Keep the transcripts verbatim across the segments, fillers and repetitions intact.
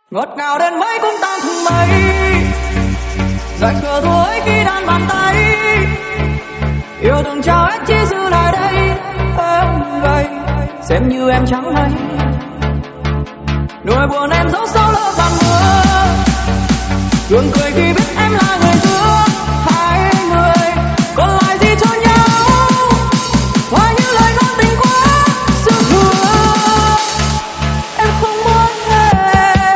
ngọt ngào đến mấy cũng tan thương mây, dại khờ thôi khi đan bàn tay, yêu thương trao hết chỉ giữ lại đây em gầy, xem như em chẳng hay, nỗi buồn em giấu sâu lỡ dòng mưa, gượng cười khi biết em là người giữa hai người, còn lại gì cho nhau, ngoài những lời ngôn tình quá sự hứa, em không muốn hết.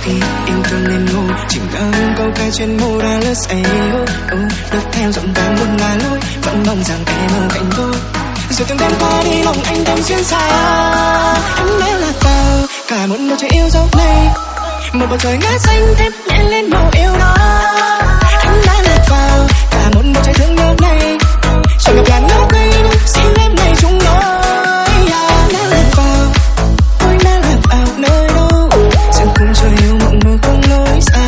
khi yêu thương nên ngu, chỉ ngỡ câu ca trên môi đã lướt say. Bước theo giọng ca luôn là lối, vẫn mong rằng em ở cạnh tôi. Rồi từng đêm qua đi lòng anh đang xuyên xa. Anh đã lạc vào cả một bầu trời yêu dấu này, một bầu trời ngát xanh thép nhẹ lên màu yêu đó. Anh đã lạc vào cả một bầu trời thương nhớ này, chẳng gặp ngàn ngỡ ngây xin em ngày chung đôi. Anh đã lạc vào, tôi đã lạc vào nơi đâu, rằng cùng trời yêu mộng mơ không lối xa.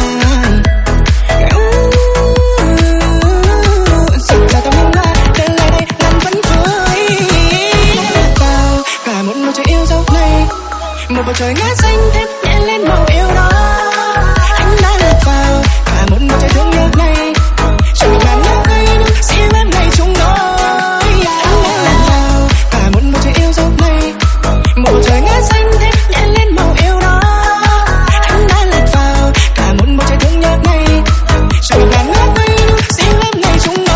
Rằng là tâm em là để lại đây làm vẫn vui. Anh đã lạc vào cả một bầu trời yêu dấu này, một bầu trời ngát xanh thép nhẹ lên màu yêu đó. Anh đã lạc vào cả một bầu trời thương nhớ này, chẳng ngàn ngỡ ngây xin em ngày chung đôi. Anh đã lạc vào cả một bầu trời yêu dấu này, một bầu trời ngát xanh thép nhẹ lên màu yêu đó. Anh đã lạc vào cả một bầu trời thương nhớ này, chẳng ngàn ngỡ ngây xin em ngày chung đôi.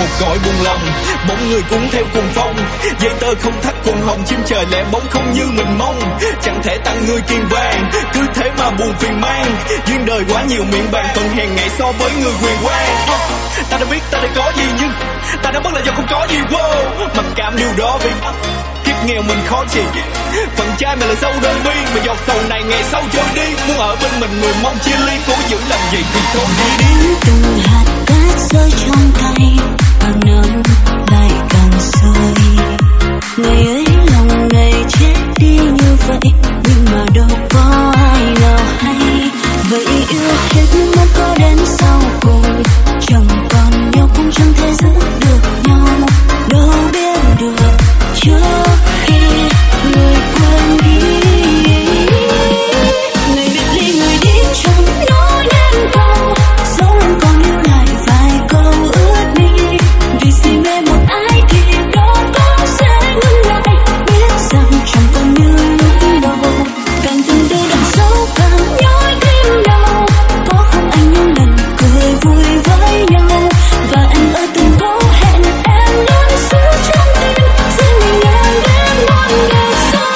một cõi buồn lòng, bóng người cuốn theo cuồng phong, dây tơ không thắt cuồng hồng, chim trời lẻ bóng không như mình mong. Chẳng thể tặng người kiền vàng, cứ thế mà buồn phiền mang. Duyên đời quá nhiều miệng bàn, phần hèn ngày so với người quyền quan. Ta đã biết ta đã có gì nhưng ta đã mất là do không có gì. Wow, mặc cảm điều đó vì kiếp nghèo mình khó chịu. Phần trai mà là sâu đơn bi, mà giọt sầu này ngày sau trôi đi. Muốn ở bên mình người mong chia ly, cố giữ làm gì thì thôi đi đi. Từng hạt cát rơi trong tay, càng nắng lại càng rơi. Ngày ấy lòng này chết đi như vậy, nhưng mà đâu có ai nào hay. Vậy yêu hết mất có đến sau cùng, chẳng còn nhau cũng chẳng thể giữ được nhau. Đâu biết được trước khi người quên đi. Ngày biệt ly người đi trong nỗi đêm thâu, dẫu em còn lưu lại vài câu ước đi. Vì say mê một ai thì đâu có sẽ ngừng lại. Biết rằng chẳng còn như lúc đầu, càng từng từ đằng sâu càng nhói tim đau. Có không anh những lần cười vui với nhau, và anh ở từng cố hẹn em luôn giữ trong tim. Riêng mình em đến một ngày sau.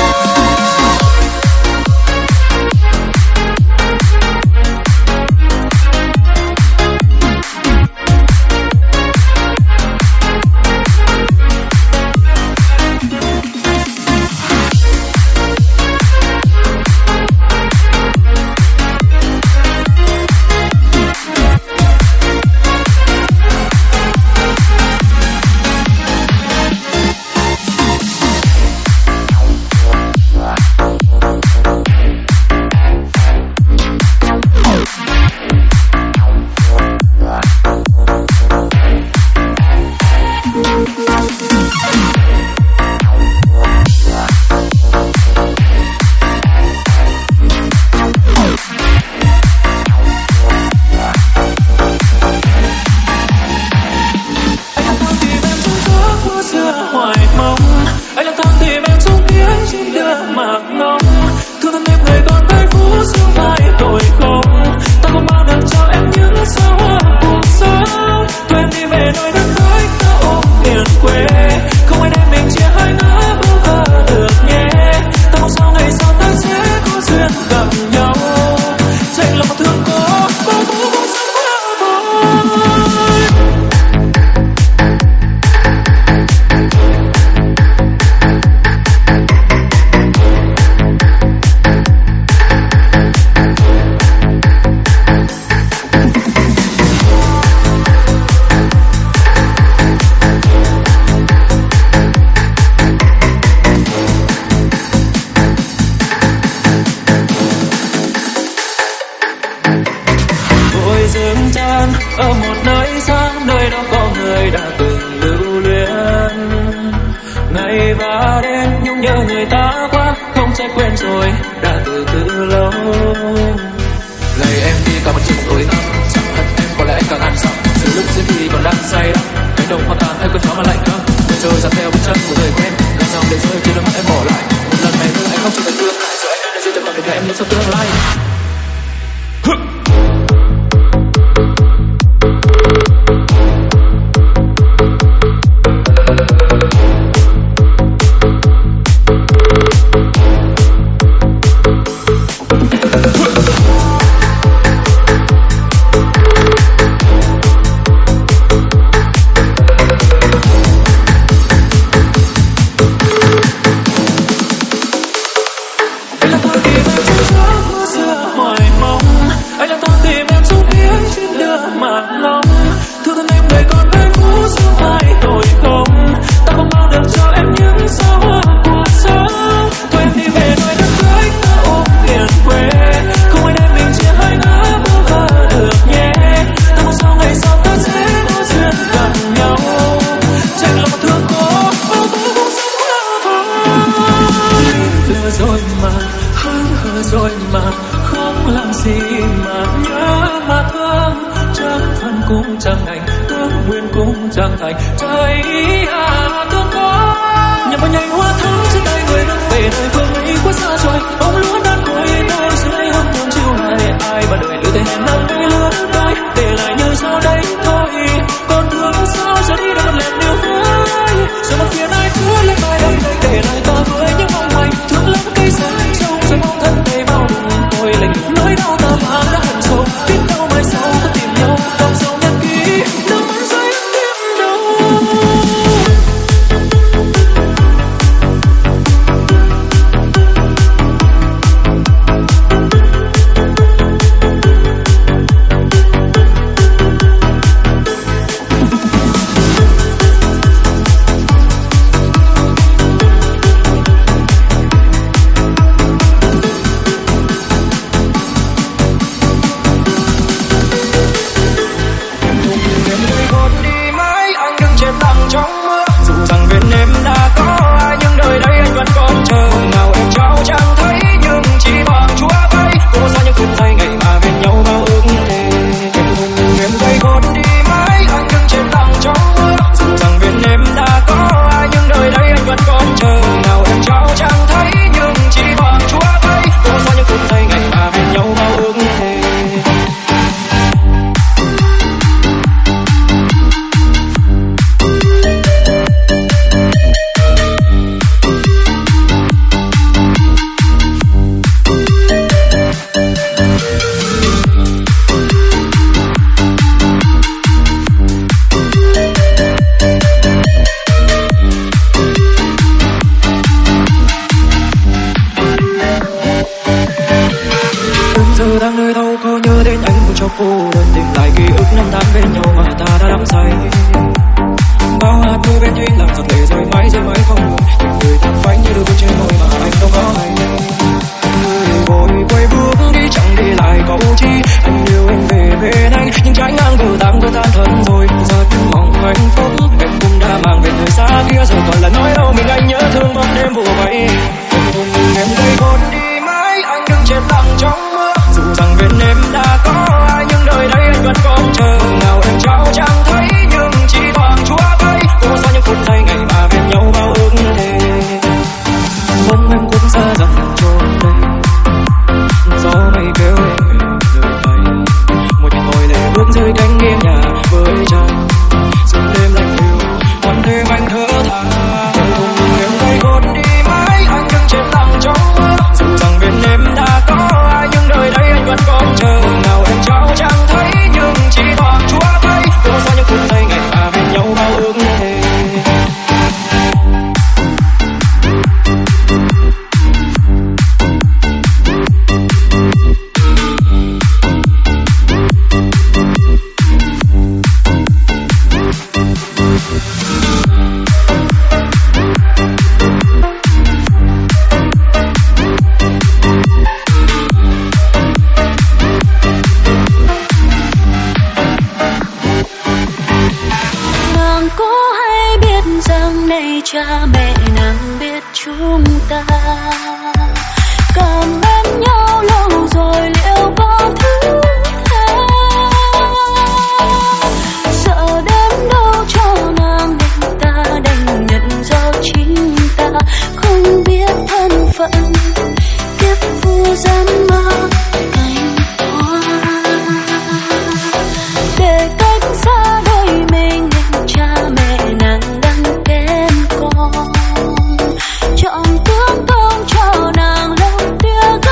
ở một nơi xa, nơi đó có người đã từng lưu luyến. Ngày và đêm nhung nhớ người ta quá, không sẽ quên rồi, đã từ từ lâu. Ngày em đi cả một chiều tối tăm, chẳng hận em có lẽ anh càng ăn sợ. Từ lúc giữa khi còn đang say đắm, cánh đồng hoang tàn hay cơn gió mà lạnh cơm. Người trôi dạt theo bước chân của người quen, làm dòng để rơi khi đôi mắt em bỏ lại. Một lần này nữa anh không chịu phải thương, rồi anh đã duyên cho còn được em những sau tương lai. Rồi mà không làm gì mà nhớ mà thương, chắc thân cũng chẳng thành, ước nguyện cũng chẳng thành, trời à thương có. Nhằm vào nhành hoa thắm trên tay người đứng về nơi phương ấy quá xa rồi, bóng lúa đang cối đôi dưới hương thơm chiều lại. Ai mà đời lựa thế hẹn năm ấy lứa đôi, để lại như sau đây thôi, còn thương sao duyên làm giọt lệ rơi mãi rơi mãi không ngừng. Tình người thật phai như đôi bước trên môi mà anh đâu có hay. Người vội quay bước đi chẳng đi lại câu chi. Anh yêu em về bên anh nhưng trái ngang bờ tạm tôi tan thân rồi. Giờ từng mong hạnh phúc em cũng đã mang về nơi xa kia rồi toàn là nói đâu mình anh nhớ thương bóng đêm vô vây. Em đây buồn đi mãi anh đừng chết lặng trong mưa. Dù rằng bên em đã có ai nhưng đời đây anh vẫn còn chờ. Nào em trao chẳng thấy nhưng chỉ thoáng chúa thấy. Tô sao những phút giây ngày mà bên nhau bao ước thề. Bóng em cũng xa dần trốn đây. Gió mây kêu em rời tay. Một mình ngồi lệ bước dưới cánh nghiêng nhà với trăng. Dù đêm lạnh lẽo còn thêm anh thở than. Em đây buồn đi mãi anh đừng chết lặng trong mưa. Dù rằng bên em đã có ai nhưng đời đây anh vẫn còn chờ. Nào em trao chẳng thấy nhưng chỉ thoáng chúa thấy. Tô sao những phút giây ngày mà bên nhau bao ước thề. Cha mẹ nàng biết chúng ta cầm bên nhau lâu rồi liệu có thứ tha. Sợ đến đâu cho nàng mình ta đành nhận do chính ta không biết thân phận kiếp phu gian ma cánh hoa. Để cách xa đôi mình cha mẹ nàng chọn tướng công cho nàng lâu tiếc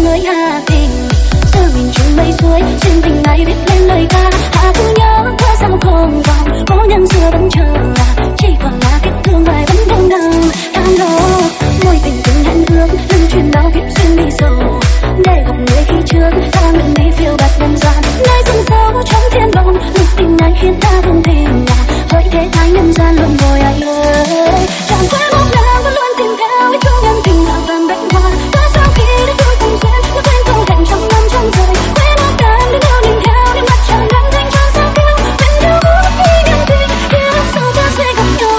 trong người Hà tình. Giờ mình chung mây suối, duyên tình này viết lên lời ca. Hà cứ nhớ thơ sao không còn, cố nhân xưa vẫn chờ à, chỉ còn là tiếc thương vài vẫn đông đằng. Than đó, môi tình từng hẹn ước, lưu truyền bao kiếp duyên bị sầu. Để gặp người khi trước, ta nguyện đi phiêu bạt nhân gian. Nơi rừng sâu trong thiên bồng, lúc tình này khiến ta không thể là hỡi thế thái nhân gian luôn rồi ai ơi. Chẳng quên lúc nào vẫn luôn tìm theo chung nhân tình là vàng bạch hoa. Có sao khi đã tôi cùng duyên, đã quên không hẹn trong năm trong đời. Quên lúc đàn đến đâu nhìn theo, đến mặt trời đang thanh cho sao kêu. Bên nhau bước đi niềm tin, kia lúc sau ta sẽ gặp nhau.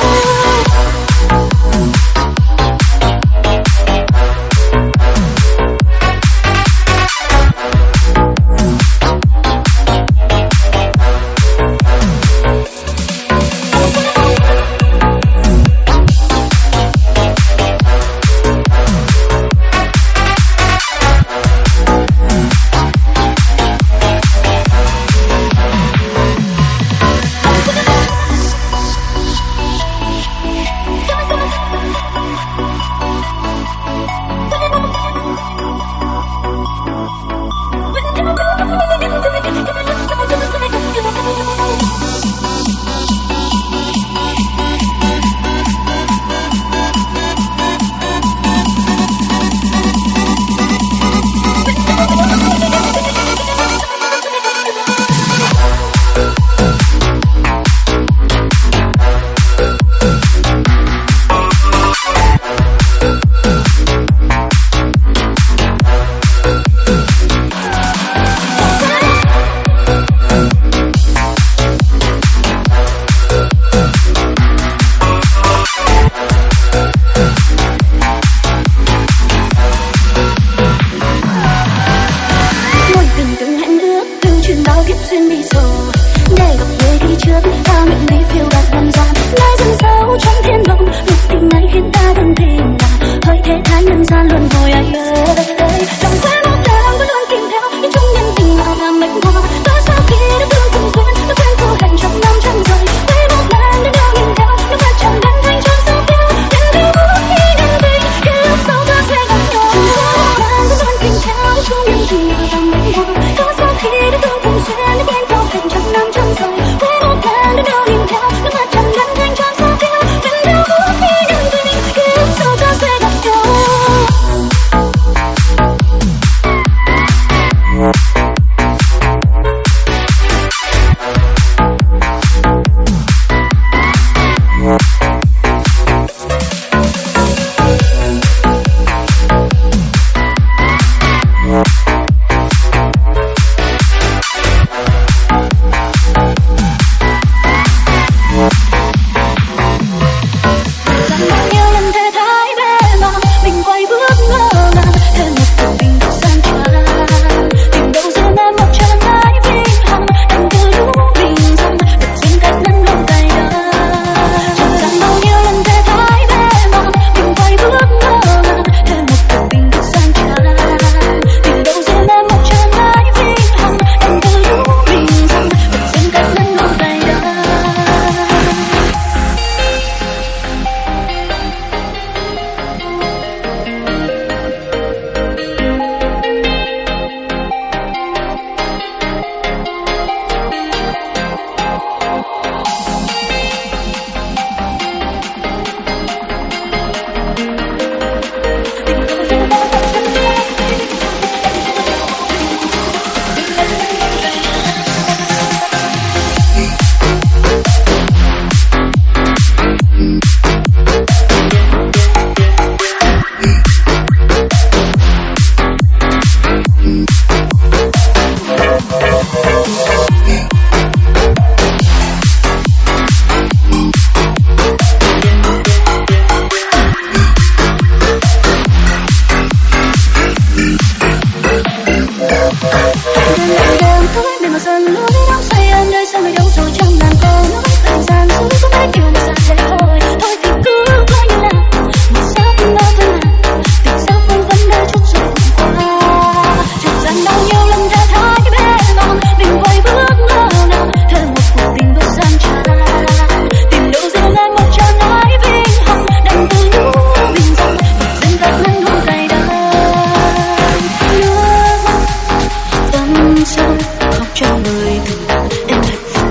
non sông khóc cho người từng em hạnh phúc.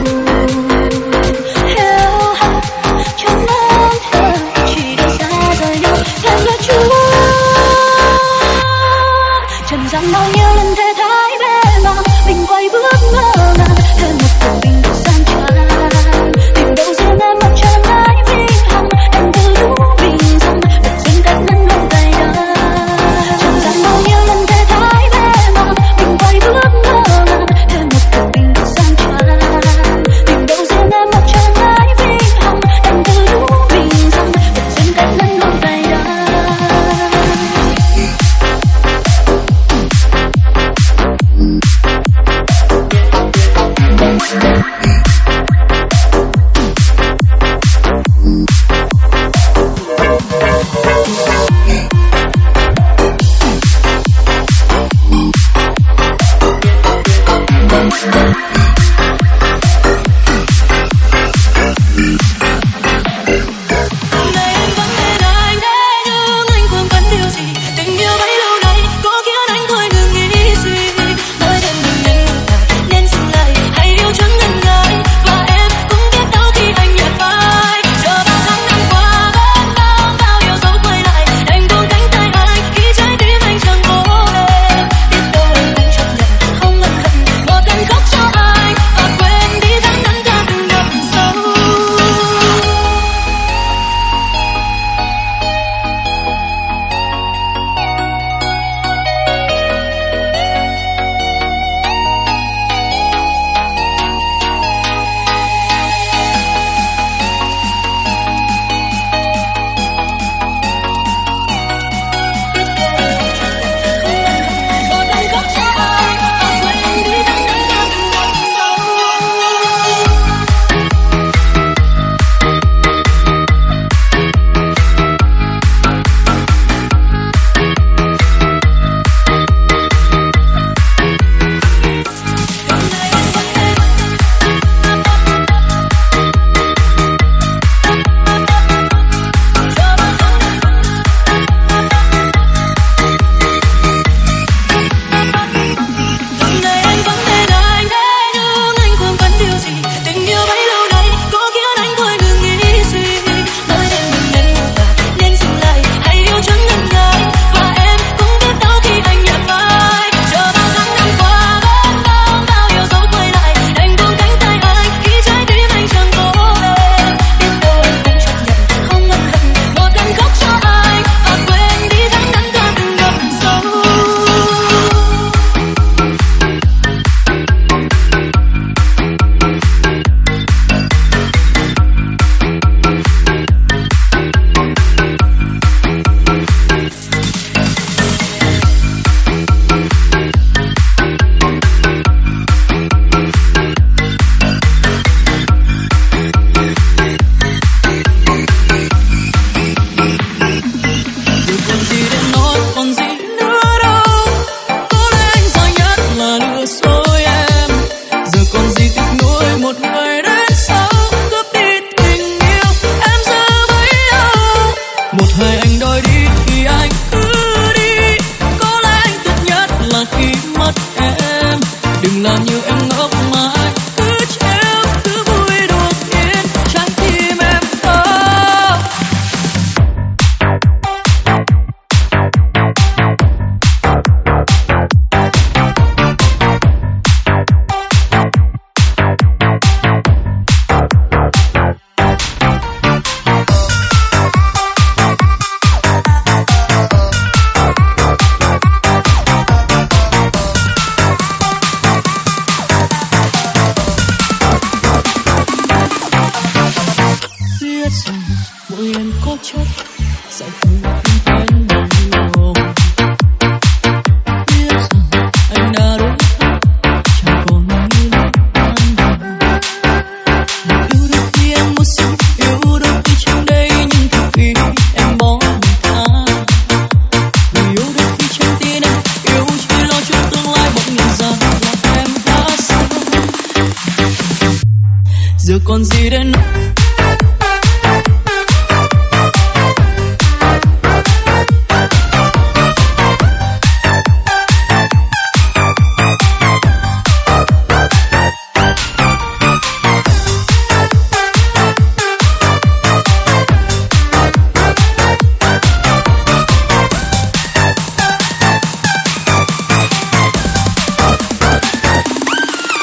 Heo hắt trong ấm thơ chỉ để xa rời nhau thêm là Chúa. Trần gian bao nhiêu lần thế thái bề mặt mình quay bước ngỡ ngàng thêm một cuộc tình được sang tràn. Tìm đâu riêng em một chân ái vinh hằng em từ lũ bình rằng được duyên cách ngăn lâu tay đàn. Trần gian bao nhiêu lần thế thái bề mặt mình quay bước ngỡ ngàng thêm một cuộc tình được sang tràn. Tìm đâu riêng em một chân ái vinh hằng em từ lũ bình rằng được duyên cách ngăn lâu tay đàn. giờ còn gì để nói.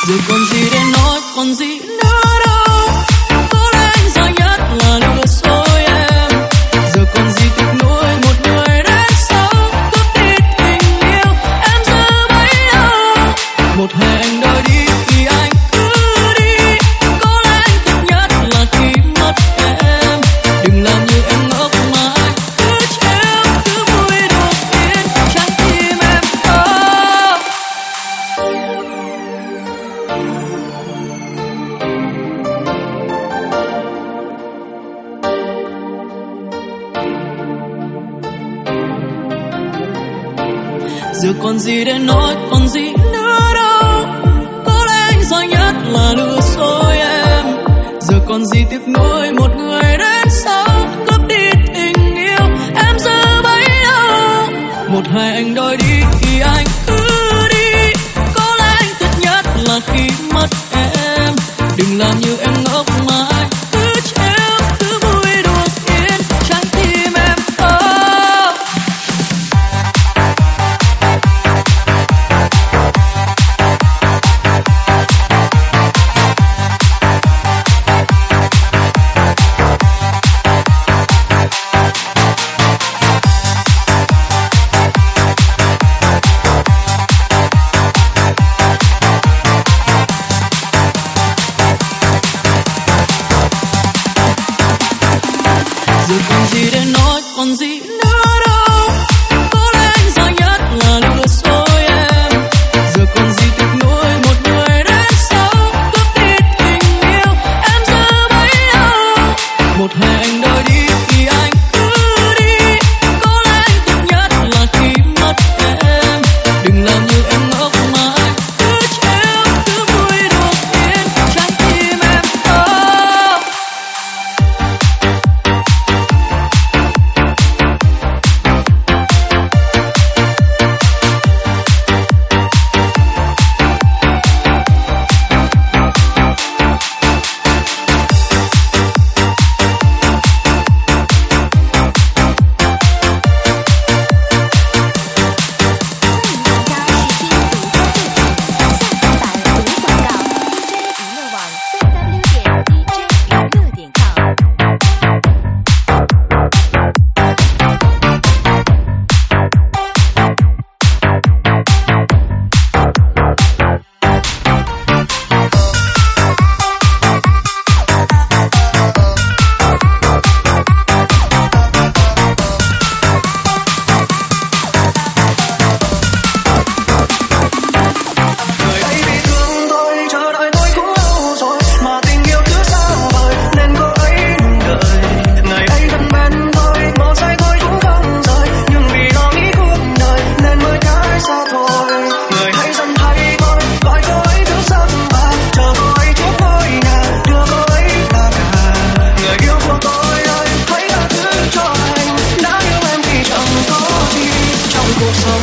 giờ còn gì để nói, còn gì nữa đâu. Có lẽ anh giỏi nhất là lừa dối em. Giờ còn gì tiếc nuối một người đến sau cướp đi tình yêu em giữ bấy lâu. Một ngày anh đợi đi thì anh cứ đi. Có lẽ anh tiếc nhất là khi mất em. Đừng làm như em ngốc mà anh cứ trêu, cứ vui được yên trái tim em đâu. Giờ còn gì để nói, còn gì nữa đâu. Có lẽ anh giỏi nhất là lừa dối em. Giờ còn gì tiếc nuối một người đến sau cướp đi tình yêu em giữ bấy lâu. Một ngày anh đòi đi thì anh cứ đi. Có lẽ anh tiếc nhất là khi mất em. Đừng làm như em ngốc mà anh cứ trêu, cứ vui được yên trái tim em đâu. Giờ còn gì để nói, còn gì nữa đâu. Có lẽ anh giỏi nhất là lừa dối em. Giờ còn gì tiếc nuối một người đến sau cướp đi tình yêu em giữ bấy lâu. Một ngày anh đòi đi thì anh cứ đi. Có lẽ anh tiếc nhất là khi mất em. Đừng làm như em ngốc mà anh cứ trêu, cứ vui được yên trái tim em đâu. Người ấy bị thương tôi, chờ đợi tôi cũng lâu rồi, mà tình yêu cứ xa vời nên cô ấy đừng đợi. Ngày ấy gần bên tôi, một giây tôi cũng không rời, nhưng vì lo nghĩ cuộc đời nên mới cách xa thôi. Người hãy dần thay tôi, gọi cô ấy thức giấc và chờ cô ấy trước ngôi nhà, đưa cô ấy là cả. Người yêu của tôi ơi, hãy tha thứ cho anh, đã yêu em thì chẳng có gì trong cuộc sống.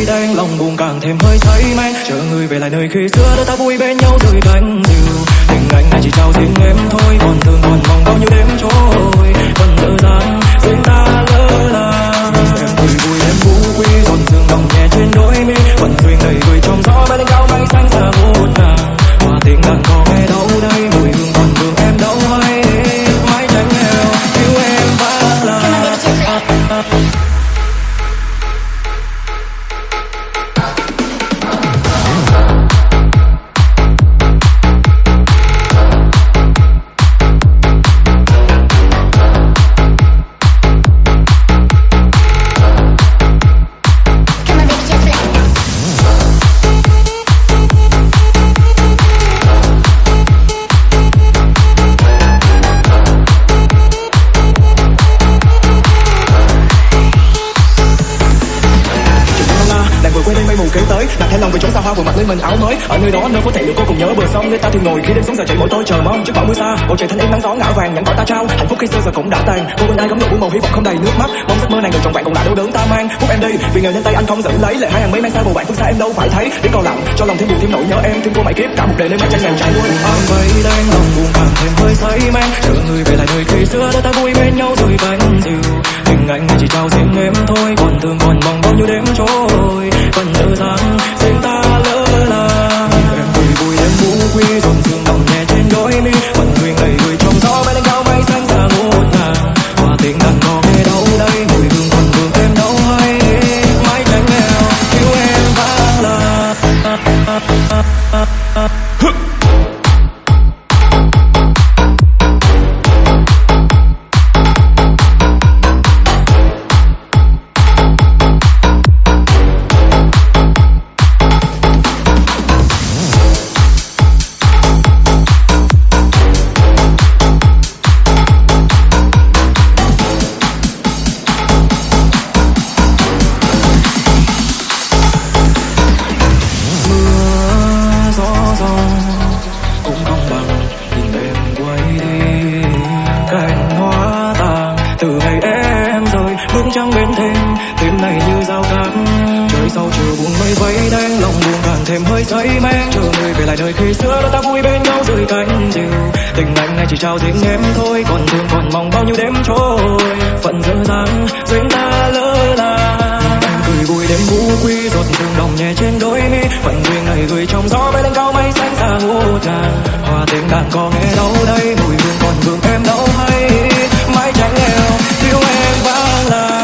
đen lòng buồn càng thêm hơi say men, chờ người về lại nơi khi xưa đã ta vui bên nhau dưới cánh diều. Tình anh này chỉ trao riêng em thôi, còn thương còn mong bao nhiêu đêm trôi vẫn dở dang riêng ta lỡ làng. Em cười vui em vũ quy giọt sương đồng nhẹ trên đôi mi, vẫn duyên đầy người trong gió bay lên cao mây xanh xa ngút ngàn. Hòa tiếng đàn có nghe đâu đây, mùi hương còn vương em đâu hay mái tranh nghèo cứu em vang là. Vừa mặc lên mình áo mới ở nơi đó nơi có thể được cô cùng nhớ bờ sông nơi ta thường ngồi khi đêm xuống giờ chạy mỗi tối chờ mong trước bão mưa xa bầu trời thanh em nắng gió ngã vàng nhẫn cỏ ta trao hạnh phúc khi xưa giờ cũng đã tàn cô bên ai gấm nụ buông màu hy vọng không đầy nước mắt mong giấc mơ này người trọn vẹn cũng là đau đớn ta mang phúc em đi vì nghèo nhân tay anh không giữ lấy lệ hai hàng mấy men xa bầu bạn phương xa em đâu phải thấy biết còn lặng cho lòng thêm buồn thêm nỗi nhớ em thương cô mãi kiếp cả một đời nơi mãi tranh nghèo trải quên ôm vây đang lòng buồn càng thêm hơi say men chờ người về lại nơi khi xưa đã ta vui bên nhau rồi cánh diều tình anh chỉ trao riêng em thôi còn thương còn mong bao nhiêu đêm trôi vẫn dở dang riêng ta lỡ làng em cười vui em vũ quy dòng sương đồng nhẹ trên đôi mi vẫn duyên đầy người trong gió bay lên cao mây xanh xa ngút ngàn hòa tiếng đàn có nghe đâu đây mùi hương còn vương em đâu hay mái tranh nghèo cứu em vang là chỉ trao riêng em thôi còn thương còn mong bao nhiêu đêm trôi phận dở dang duyên ta lỡ làng em cười vui đêm vũ quy giọt sương đồng nhẹ trên đôi mi phận duyên này gửi trong gió bay lên cao mây xanh xa ngút ngàn hòa tiếng đàn có nghe đâu đây mùi hương còn vương em đâu hay mái tranh nghèo thiếu em vang là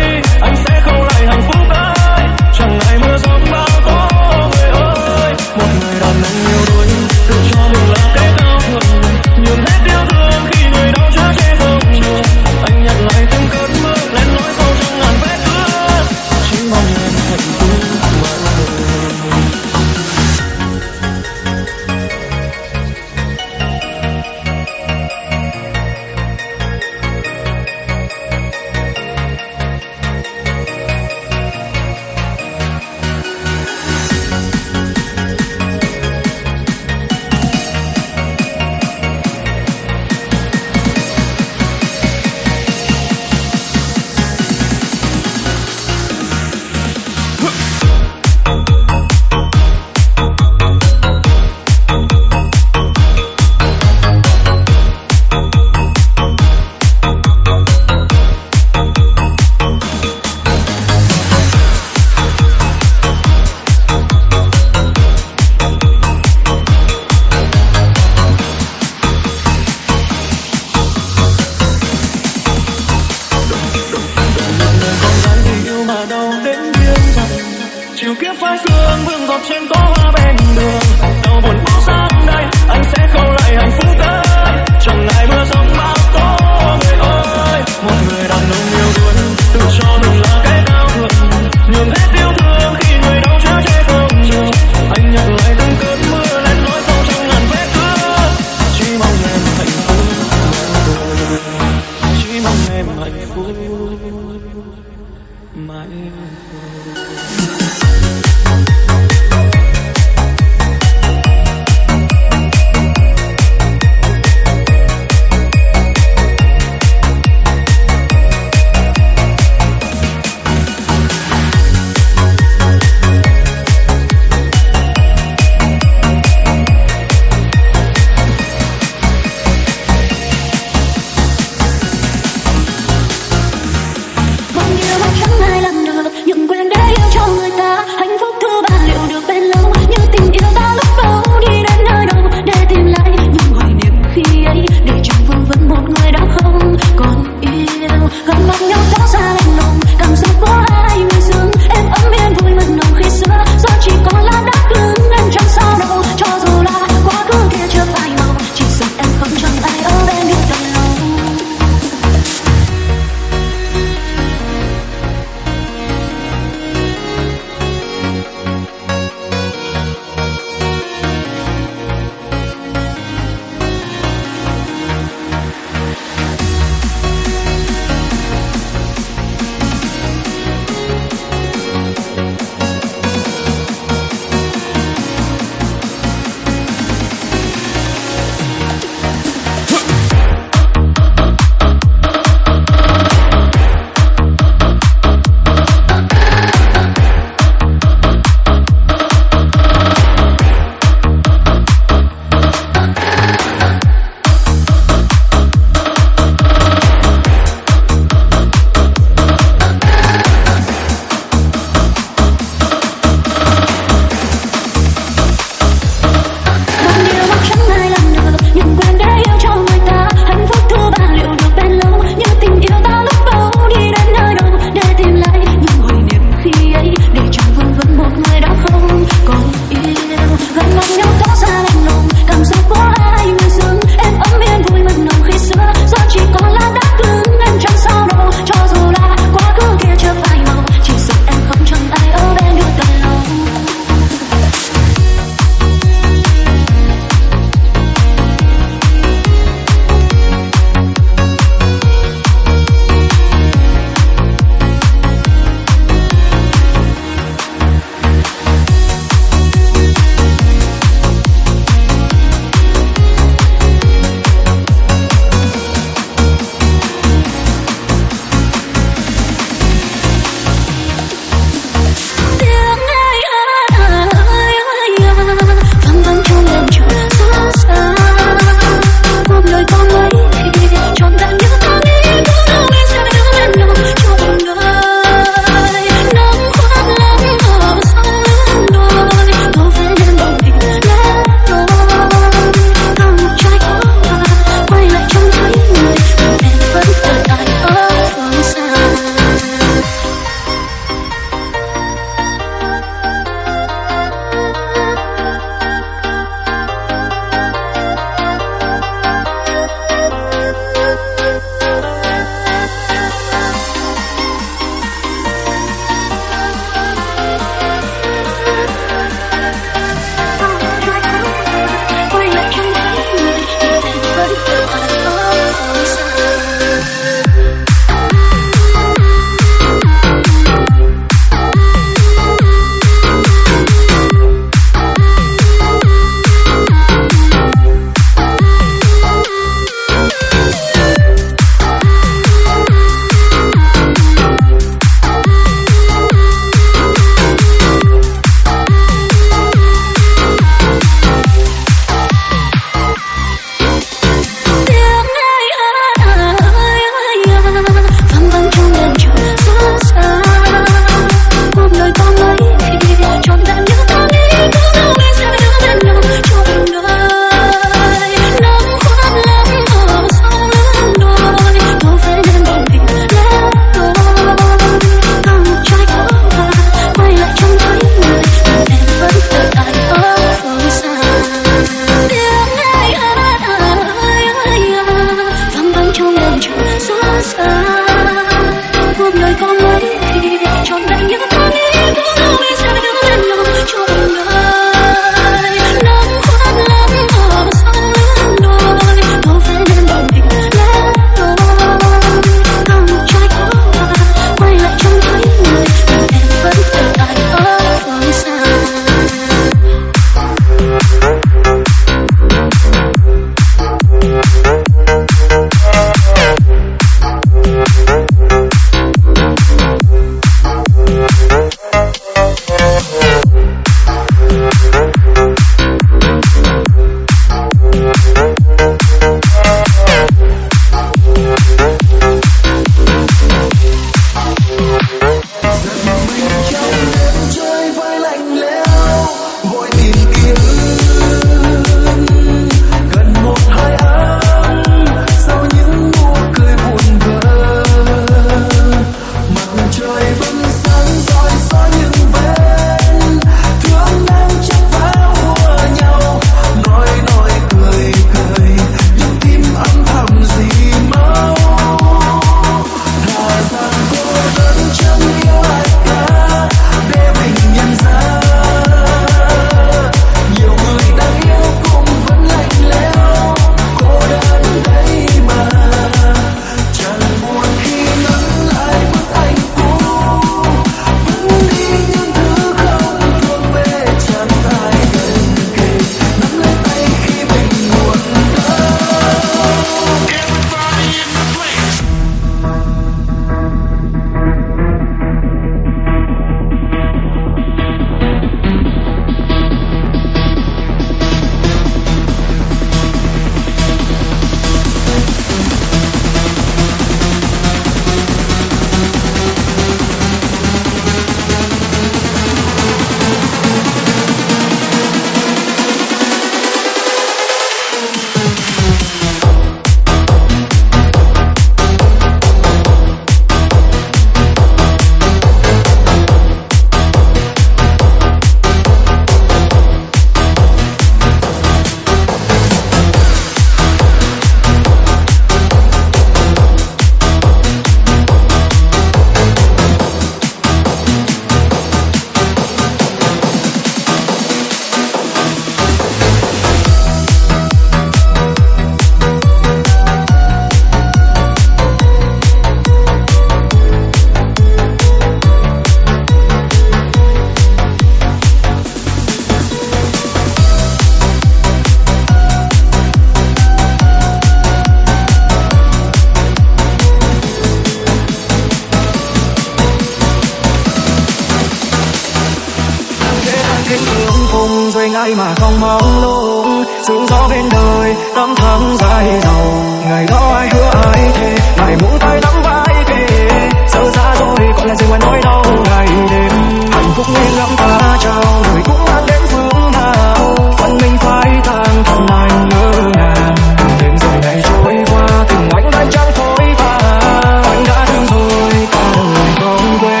ai mà không mong luôn. Sương gió bên đời năm tháng dài dầu, ngày đó ai hứa ai thề mãi muốn tay nắm vai kề. Giờ ra rồi còn là gì ngoài nỗi đau ngày đêm. Hạnh phúc nên lắm ta trao đời cũng mang đến phương nào, phần mình phải thang thầm anh ngỡ ngàng. Đêm rồi ngày trôi qua từng ánh đèn trắng phôi pha, anh đã thương rồi cả đời không quên.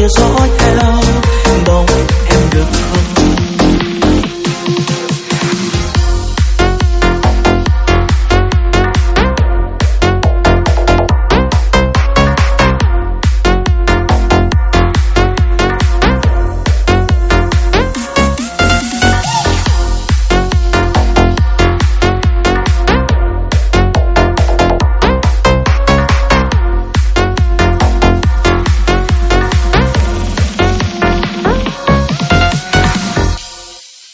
kia rồi